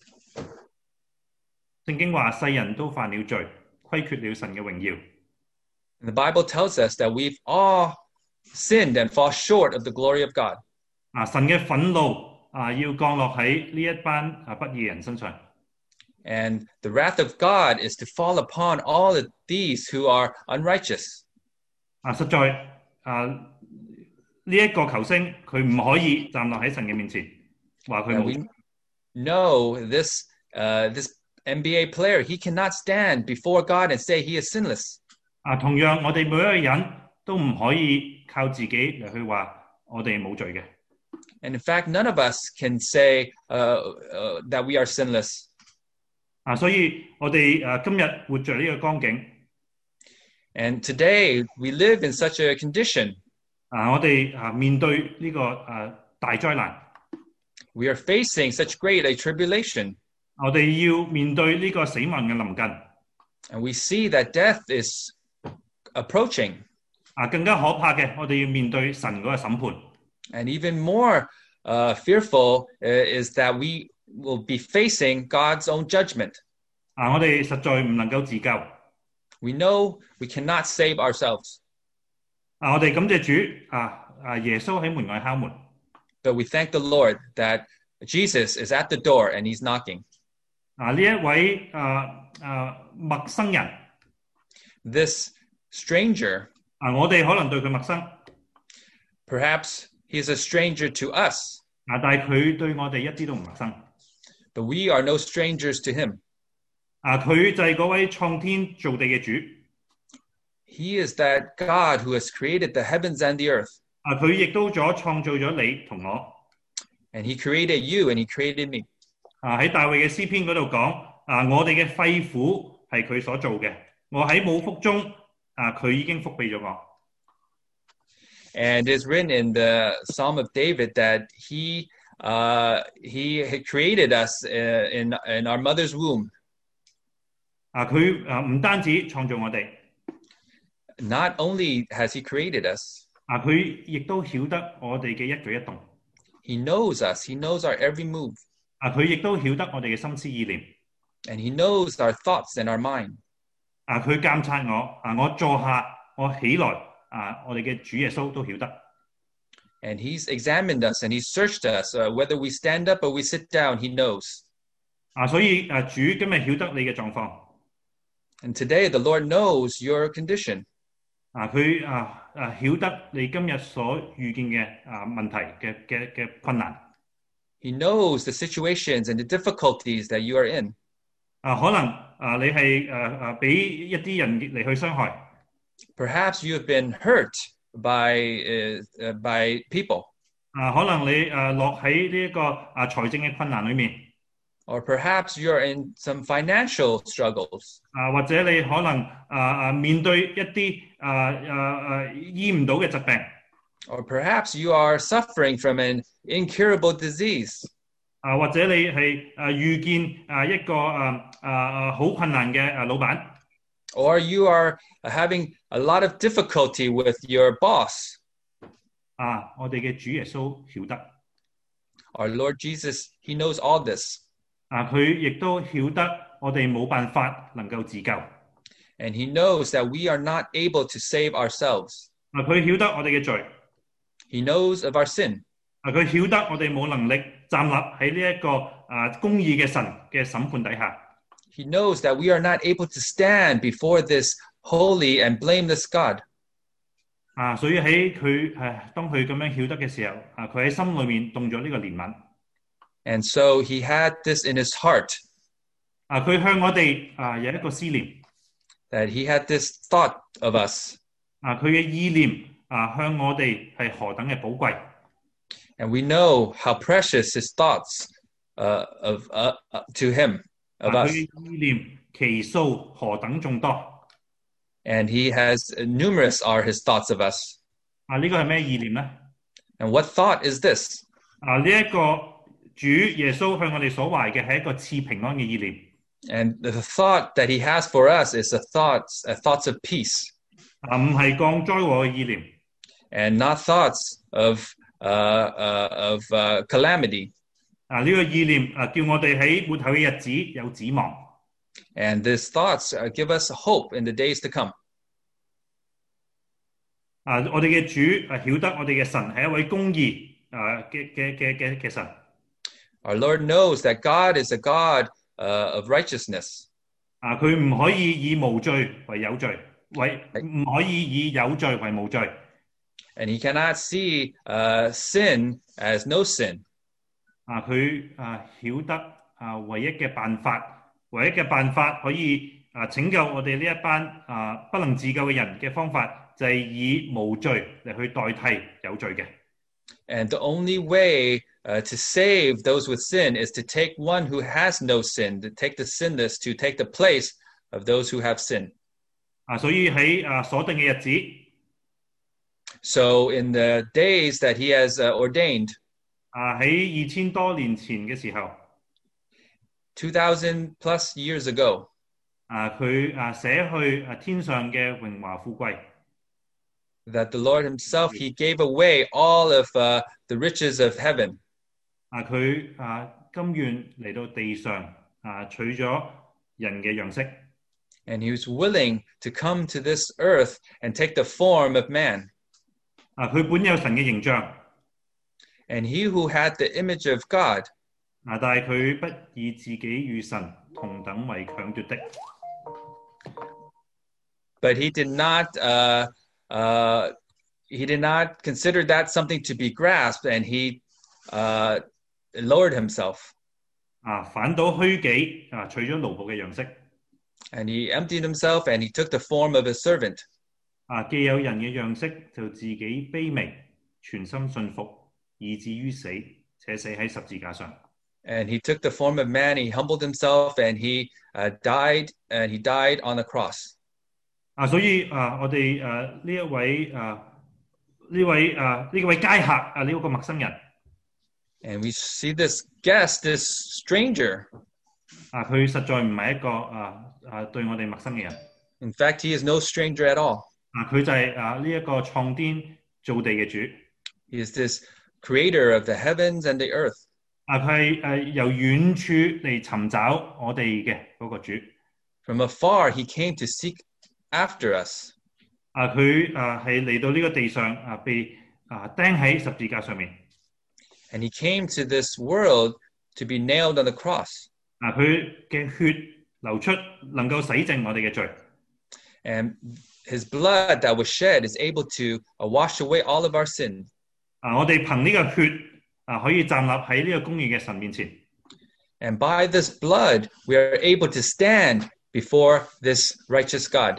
聖經話世人都犯了罪，虧缺了神嘅榮耀。 And the Bible tells us that we've all sinned and fall short of the glory of God. 啊，神嘅憤怒啊要降落喺呢一班啊不義人身上。 And the wrath of God is to fall upon all of these who are unrighteous. 啊，實在啊呢一個球星佢唔可以站落喺神嘅面前話佢 And 冇罪。 we know this uh, this N B A player, he cannot stand before God and say he is sinless. 啊，同樣我哋每一個人都唔可以靠自己嚟去話我哋冇罪嘅。 And in fact, none of us can say uh, uh, that we are sinless. 啊，所以我哋啊今日活在呢個光景。 And today we live in such a condition. 啊，我哋啊面對呢個啊大災難， We are facing such great a tribulation. 我哋要面對呢個死亡嘅臨近。 And we see that death is approaching. 啊，更加可怕嘅，我哋要面對神嗰個審判。 And even more uh, fearful uh, is that we will be facing God's own judgment. 啊，我哋實在唔能夠自救。 We know we cannot save ourselves, 啊，我哋感謝主啊啊！耶穌喺門外敲門。 but we thank the Lord that Jesus is at the door and he's knocking. 啊，呢一位啊啊陌生人 This stranger, 啊，我哋可能對佢陌生， perhaps he's a stranger to us, 啊，但係佢對我哋一啲都唔陌生。 but we are no strangers to him. 啊，佢就係嗰位創天造地嘅主。 He is that God who has created the heavens and the earth, 啊，佢亦都咗創造咗你同我。 and he created you and he created me. 啊，喺大衛嘅詩篇嗰度講，啊，我哋嘅肺腑係佢所做嘅，我喺母腹中，啊，佢已經覆庇咗我。 And it's written in the Psalm of David that he uh, he had created us uh, in in our mother's womb. 啊，佢啊唔單止創造我哋， Not only has he created us, 啊，佢亦都曉得我哋嘅一舉一動， he knows us. He knows our every move, 啊，佢亦都曉得我哋嘅心思意念， and he knows our thoughts and our mind. 啊，佢監察我，啊，我坐下，我起來，啊，我哋嘅主耶穌都曉得， And he's examined us and he's searched us. Uh, whether we stand up or we sit down, he knows. 啊，所以啊，主今日曉得你嘅狀況， And today the Lord knows your condition. 啊，佢啊啊曉得你今日所遇見嘅啊問題嘅嘅嘅困難， He knows the situations and the difficulties that you are in. 啊，可能啊你係誒誒俾一啲人嚟去傷害， Perhaps you have been hurt by uh, uh, by people, 啊，可能你誒落喺呢一個啊財政嘅困難裏面， or perhaps you're in some financial struggles, 啊或者你可能啊啊面對一啲啊啊啊醫唔到嘅疾病， or perhaps you are suffering from an incurable disease, 啊或者你係啊遇見啊一個啊啊啊好困難嘅啊老闆， or you are having a lot of difficulty with your boss. 啊我哋嘅主耶穌曉得， Our Lord Jesus, he knows all this, 啊佢亦都曉得我哋冇辦法能夠自救， and he knows that we are not able to save ourselves. 啊佢曉得我哋嘅罪， He knows of our sin, 啊佢曉得我哋冇能力站立喺呢一個啊公義嘅神嘅審判底下。 he knows that we are not able to stand before this holy and blameless God. 啊，所以喺佢誒當佢咁樣曉得嘅時候，啊佢喺心裏面動咗呢個憐憫， And so he had this in his heart, 啊佢向我哋啊有一個思念， that he had this thought of us. 啊佢嘅意念啊向我哋係何等嘅寶貴， And we know how precious his thoughts uh, of uh, uh, to him, 啊 of 佢 us. 嘅意念其數何等眾多， And he has numerous are his thoughts of us. 啊呢個係咩意念呢？ And what thought is this? 啊呢一個主耶穌向我哋所懷嘅係一個賜平安嘅意念， And the thought that he has for us is a thoughts, a thoughts of peace, 啊唔係降災禍嘅意念， and not thoughts of uh, uh, of uh, calamity. 啊呢個意念啊叫我哋喺末後嘅日子有指望。 And these thoughts uh, give us hope in the days to come. 啊！我哋嘅主啊，曉得我哋嘅神係一位公義啊嘅嘅嘅嘅嘅神 Our Lord knows that God is a God uh, of righteousness. 啊！佢唔可以以無罪為有罪，為唔可以以有罪為無罪 And he cannot see uh, sin as no sin. 啊！佢啊曉得啊唯一嘅辦法，唯一嘅辦法可以啊拯救我哋呢一班啊不能自救嘅人嘅方法，就係以無罪嚟去代替有罪嘅。 And the only way uh, to save those with sin is to take one who has no sin, to take the sinless, to take the place of those who have sin. 啊！所以喺啊所定嘅日子 So in the days that he has uh, ordained, 啊喺二千多年前嘅時候 two thousand plus years ago, 啊佢啊寫去啊天上嘅榮華富貴。 that the Lord himself, he gave away all of uh, the riches of heaven. 啊，佢啊甘願嚟到地上啊，取咗人嘅樣式 And he was willing to come to this earth and take the form of man. 啊，佢本有神嘅形象 And he who had the image of God, 啊，但係佢不以自己與神同等為強奪的 but he did not uh, uh, he did not consider that something to be grasped, and he uh, lowered himself. 啊，反倒虛己啊，取咗奴僕嘅樣式 And he emptied himself, and he took the form of a servant. 啊，既有人嘅樣式，就自己卑微，全心信服，以至於死，且死喺十字架上。 And he took the form of man, he humbled himself, and he uh, died, and he died on the cross. 啊，所以啊，我哋誒呢一位啊呢位啊呢位街客啊呢一個陌生人 And we see this guest, this stranger. 啊，佢實在唔係一個啊啊對我哋陌生嘅人 In fact, he is no stranger at all. 啊，佢就係啊呢一個創天造地嘅主 He is this creator of the heavens and the earth. 啊，佢係誒由遠處嚟尋找我哋嘅嗰個主 From afar, he came to seek after us. 啊，佢啊係嚟到呢個地上啊被啊釘喺十字架上面 And he came to this world to be nailed on the cross. 啊，佢嘅血流出能夠洗淨我哋嘅罪 And his blood that was shed is able to uh, wash away all of our sin. 啊，我哋憑呢個血啊可以站立喺呢個公義嘅神面前。 And by this blood, we are able to stand before this righteous God.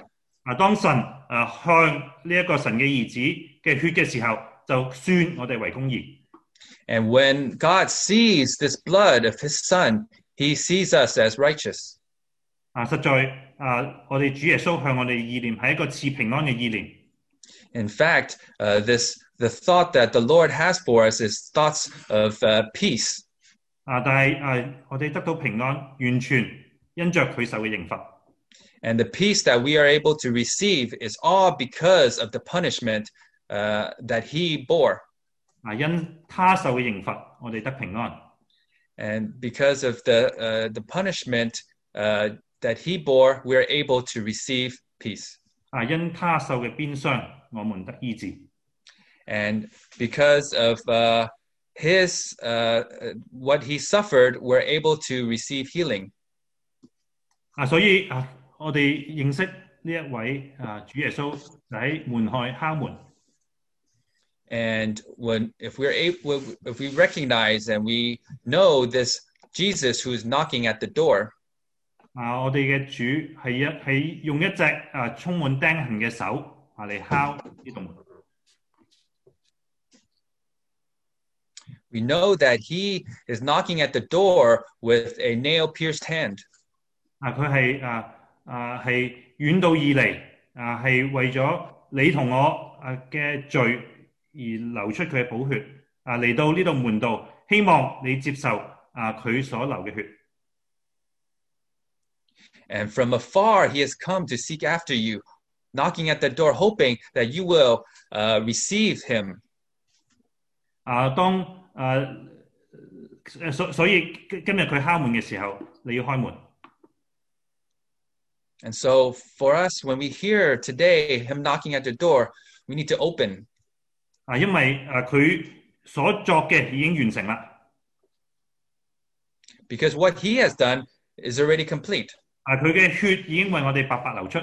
啊，當神啊向呢一個神嘅兒子嘅血嘅時候，就算我哋為公義。 And when God sees this blood of his son, he sees us as righteous. 啊，實在啊，我哋主耶穌向我哋意念係一個賜平安嘅意念。 In fact, uh, this the thought that the Lord has for us is thoughts of uh, peace. 啊，但係啊，我哋得到平安，完全因着佢受嘅刑罰。 And the peace that we are able to receive is all because of the punishment uh, that he bore. 啊，因他受嘅刑罰，我哋得平安。 And because of the uh, the punishment uh, that he bore, we are able to receive peace. 啊，因他受嘅鞭傷，我們得醫治。 And because of uh, his uh, what he suffered, we're able to receive healing. 啊，所以啊，我哋認識呢一位啊主耶穌就喺門外敲門。 And when if we're able, if we recognize and we know this Jesus who is knocking at the door, 啊，我哋嘅主係一係用一隻啊充滿釘痕嘅手啊嚟敲呢道門。 we know that he is knocking at the door with a nail-pierced hand. 啊，佢係啊啊係遠道而嚟啊，係為咗你同我啊嘅罪而流出佢嘅寶血啊，嚟到呢度門度，希望你接受啊佢所流嘅血。 And from afar, he has come to seek after you, knocking at the door, hoping that you will uh, receive him. 啊，當啊所所以今日佢敲門嘅時候，你要開門。 And so for us, when we hear today him knocking at the door, we need to open. 啊，因為啊佢所作嘅已經完成啦。 Because what he has done is already complete. 啊，佢嘅血已經為我哋白白流出。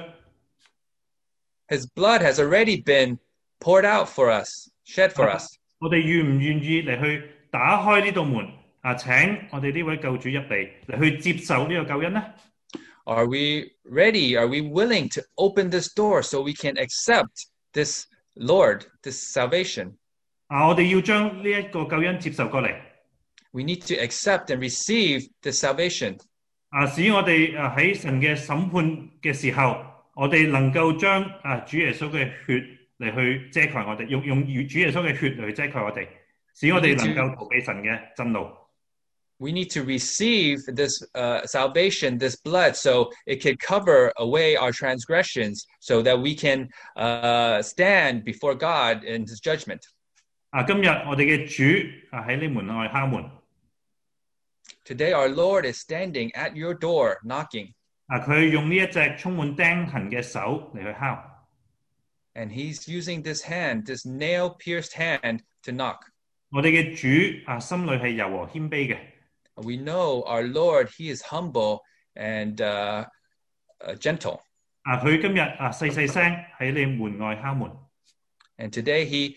His blood has already been poured out for us, shed for us. 我哋願唔願意嚟去打開呢道門啊？請我哋呢位救主入嚟嚟去接受呢個救恩呢？ Are we ready? Are we willing to open this door so we can accept this Lord, this salvation? 啊，我哋要將呢一個救恩接受過嚟。 We need to accept and receive this salvation. 啊，使我哋啊喺神嘅審判嘅時候，我哋能夠將啊主耶穌嘅血嚟去遮蓋我哋，用用主耶穌嘅血嚟去遮蓋我哋，使我哋能夠逃避神嘅震怒。 We need to receive this uh, salvation, this blood, so it can cover away our transgressions, so that we can uh, stand before God in His judgment. 啊，今日我哋嘅主啊喺呢門外敲門。 Today, our Lord is standing at your door, knocking. 啊，佢用呢一隻充滿釘痕嘅手嚟去敲。 And He's using this hand, this nail-pierced hand, to knock. 我哋嘅主啊，心裏係柔和謙卑嘅。 We know our Lord, He is humble and uh, uh, gentle. 啊，佢今日啊細細聲喺你門外敲門。 And today He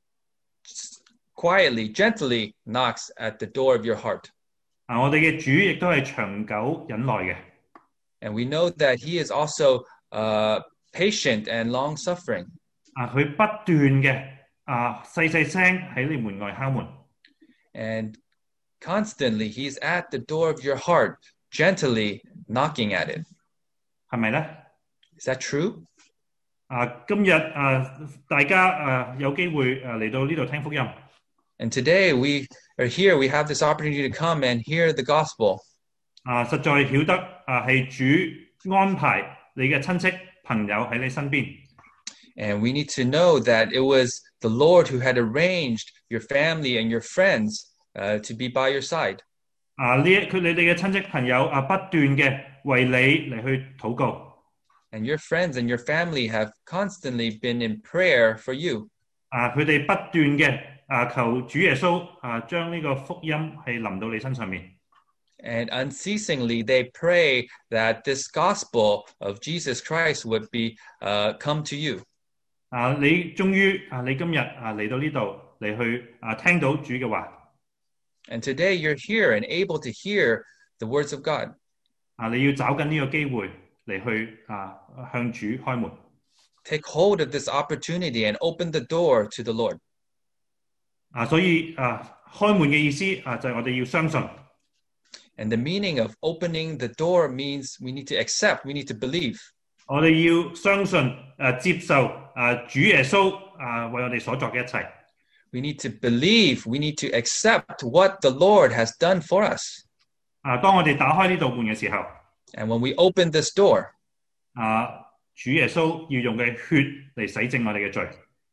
quietly, gently knocks at the door of your heart. 啊，我哋嘅主亦都係長久忍耐嘅。 And we know that He is also uh, patient and long-suffering. 啊，佢不斷嘅啊細細聲喺你門外敲門。 And constantly, He's at the door of your heart, gently knocking at it. 係咪咧？ Is that true? 啊，今日啊，大家啊有機會啊嚟到呢度聽福音。 And today we are here, we have this opportunity to come and hear the gospel. 啊，實在曉得啊係主安排你嘅親戚朋友喺你身邊。 And we need to know that it was the Lord who had arranged your family and your friends uh, to be by your side. 啊，呢佢你哋嘅親戚朋友啊，不斷嘅為你嚟去禱告。 And your friends and your family have constantly been in prayer for you. 啊，佢哋不斷嘅啊求主耶穌啊將呢個福音係臨到你身上面。 And unceasingly they pray that this gospel of Jesus Christ would be uh, come to you. 啊，你終於啊，你今日啊嚟到呢度嚟去啊聽到主嘅話。 And today you're here and able to hear the words of God. 啊，你要找緊呢個機會嚟去啊向主開門。 take hold of this opportunity and open the door to the Lord. 啊，所以啊，開門嘅意思啊，就係我哋要相信。 And the meaning of opening the door means we need to accept, we need to believe. 我哋要相信誒接受誒主耶穌啊為我哋所作嘅一切。 We need to believe, we need to accept what the Lord has done for us. 啊，當我哋打開呢道門嘅時候， And when we open this door, 啊，主耶穌要用嘅血嚟洗淨我哋嘅罪。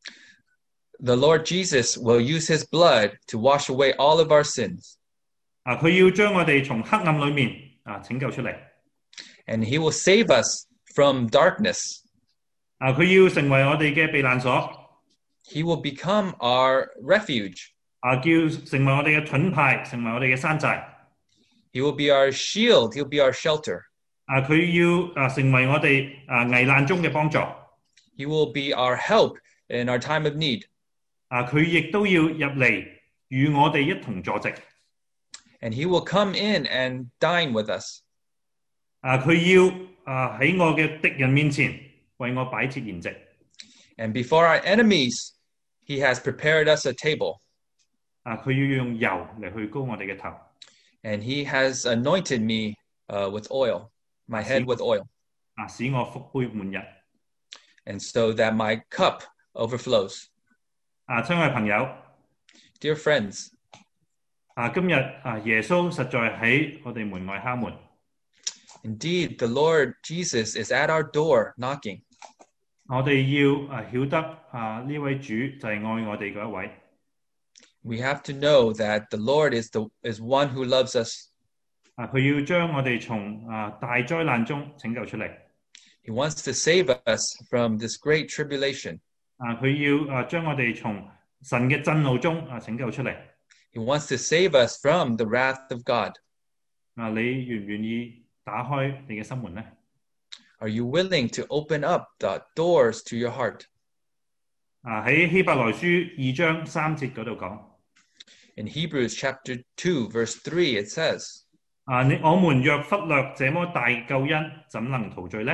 the Lord Jesus will use his blood to wash away all of our sins. 啊，佢要將我哋從黑暗裏面啊拯救出嚟。 And he will save us from darkness. 啊，佢要成為我哋嘅避難所。 He will become our refuge. 啊，叫成為我哋嘅盾牌，成為我哋嘅山寨。 He will be our shield. He'll be our shelter. 啊，佢要啊成為我哋啊危難中嘅幫助。 He will be our help in our time of need. 啊，佢亦都要入嚟與我哋一同坐席。 And he will come in and dine with us. 啊，佢要啊喺我嘅敵人面前為我擺設筵席。 And before our enemies, he has prepared us a table. 啊，佢要用油嚟去膏我哋嘅頭。 And he has anointed me uh, with oil, my head with oil. 啊，使我福杯滿溢。 And so that my cup overflows. 啊，親愛朋友， Dear friends, 啊，今日啊，耶穌實在喺我哋門外敲門。 indeed, the Lord Jesus is at our door knocking. 我哋要啊曉得啊呢位主就係愛我哋嗰一位。 We have to know that the Lord is the is one who loves us. 啊，佢要將我哋從啊大災難中拯救出嚟。 He wants to save us from this great tribulation. 啊，佢要啊將我哋從神嘅震怒中啊拯救出嚟。 He wants to save us from the wrath of God. 啊，你願唔願意打開你嘅心門呢？ Are you willing to open up the doors to your heart? 啊，喺希伯來書二章三節嗰度講。 In Hebrews chapter two, verse three, it says, 啊，你我們若忽略這麼大救恩，怎能逃罪呢？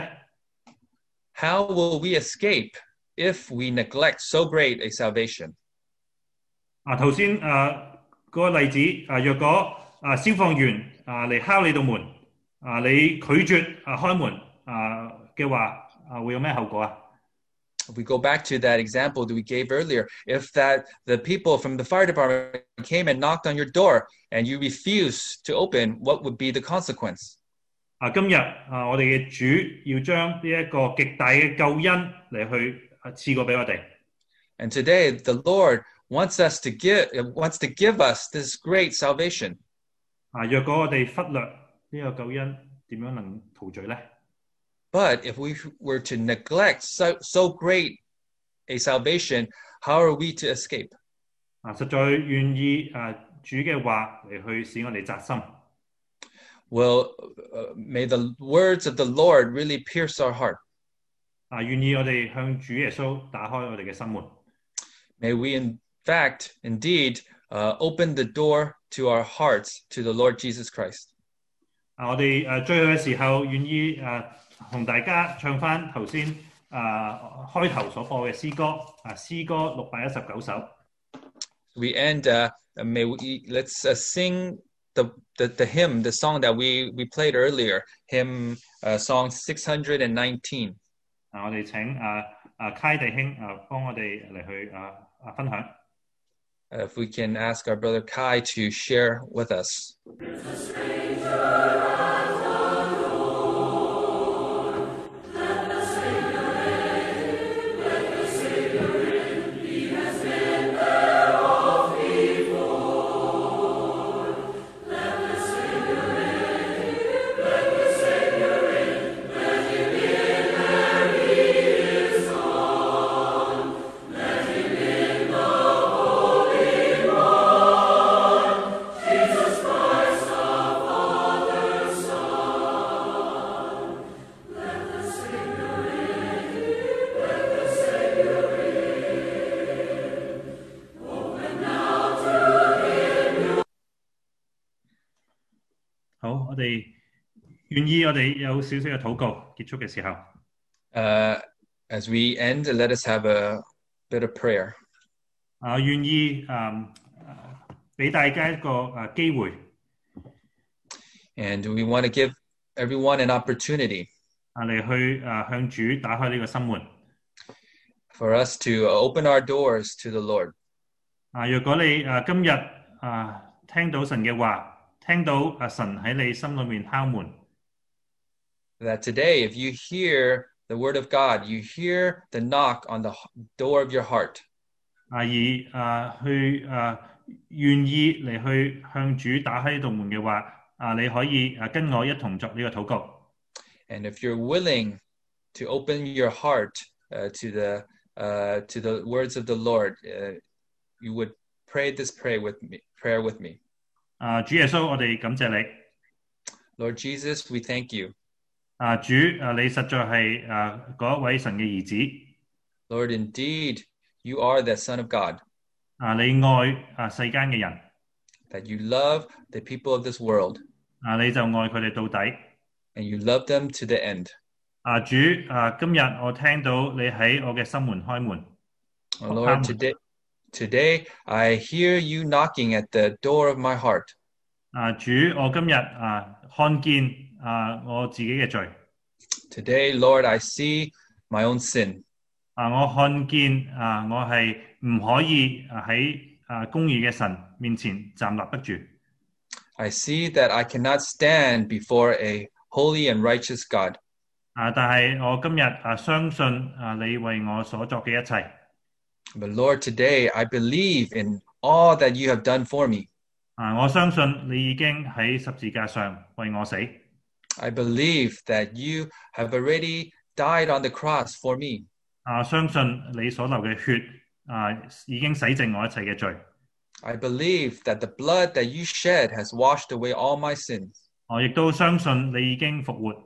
How will we escape if we neglect so great a salvation? 啊，頭先啊嗰個例子啊，若果啊消防員啊嚟敲你道門，啊你拒絕啊開門啊嘅話，啊會有咩後果啊？ If we go back to that example that we gave earlier, if that the people from the fire department came and knocked on your door and you refuse to open, what would be the consequence? 啊，今日啊，我哋嘅主要將呢一個極大嘅救恩嚟去啊賜過俾我哋。 And today, the Lord wants us to give wants to give us this great salvation. 啊，若果我哋忽略呢個救恩，點樣能逃罪呢？ But if we were to neglect so, so great a salvation, how are we to escape? 啊，實在願意啊主嘅話嚟去使我哋扎心。 Well, uh, may the words of the Lord really pierce our heart. 啊，願意我哋向主耶穌打開我哋嘅心門。 May we, in fact, indeed, uh, open the door to our hearts to the Lord Jesus Christ. 啊，我哋誒最後嘅時候，願意誒同大家唱翻頭先誒開頭所播嘅詩歌啊，詩歌六百一十九首。 We end. Uh, may we let's uh, sing the, the the hymn, the song that we we played earlier, hymn uh, song six hundred and nineteen. 啊，我哋請誒誒開弟兄誒幫我哋嚟去誒誒分享。 Uh, if we can ask our brother Kai to share with us. 好，我哋願意我哋有少少嘅禱告結束嘅時候。 Uh, As we end, let us have a bit of prayer. 啊，願意誒俾大家一個誒機會 And we want to give everyone an opportunity 啊嚟去誒向主打開呢個心門 for us to open our doors to the Lord. 啊！若果你誒今日啊聽到神嘅話，聽到啊神喺你心裏面敲門 That today, if you hear the word of God, you hear the knock on the door of your heart. 啊而誒去誒願意嚟去向主打開呢道門嘅話，啊你可以誒跟我一同作呢個禱告。 And if you're willing to open your heart uh, to the uh, to the words of the Lord, uh, you would pray this prayer with me. Prayer with me. 啊主耶穌，我哋感謝你。 Lord Jesus, we thank you. 啊主啊，你實在係誒嗰一位神嘅兒子。 Lord, indeed, you are the Son of God. 啊你愛啊世間嘅人， That you love the people of this world, 啊你就愛佢哋到底。 and you love them to the end. 啊主啊，今日我聽到你喺我嘅心門開門。 Oh, Lord, today, today I hear you knocking at the door of my heart. 啊主，我今日啊看見啊我自己嘅罪。 Today, Lord, I see my own sin. 啊我看見啊我係唔可以啊喺啊公義嘅神面前站立得住。 I see that I cannot stand before a holy and righteous God. 啊但係我今日啊相信啊你為我所作嘅一切。 But Lord, today I believe in all that you have done for me. 啊我相信你已經喺十字架上為我死。 I believe that you have already died on the cross for me. 啊相信你所流嘅血啊已經洗淨我一切嘅罪。 I believe that the blood that you shed has washed away all my sins. 我亦都相信你已經復活，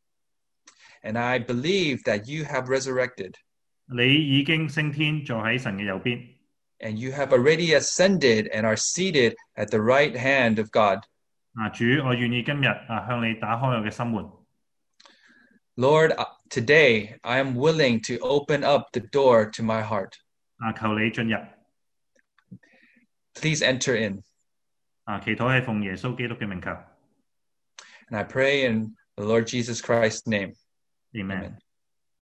And I believe that you have resurrected. 你已經升天坐喺神嘅右邊。 And you have already ascended and are seated at the right hand of God. 啊主，我願意今日啊向你打開我嘅心門。 Lord, uh, today I am willing to open up the door to my heart. 啊求你進入。 Please enter in. 啊祈禱係奉耶穌基督嘅名求。 And I pray in the Lord Jesus Christ's name. Amen. Amen.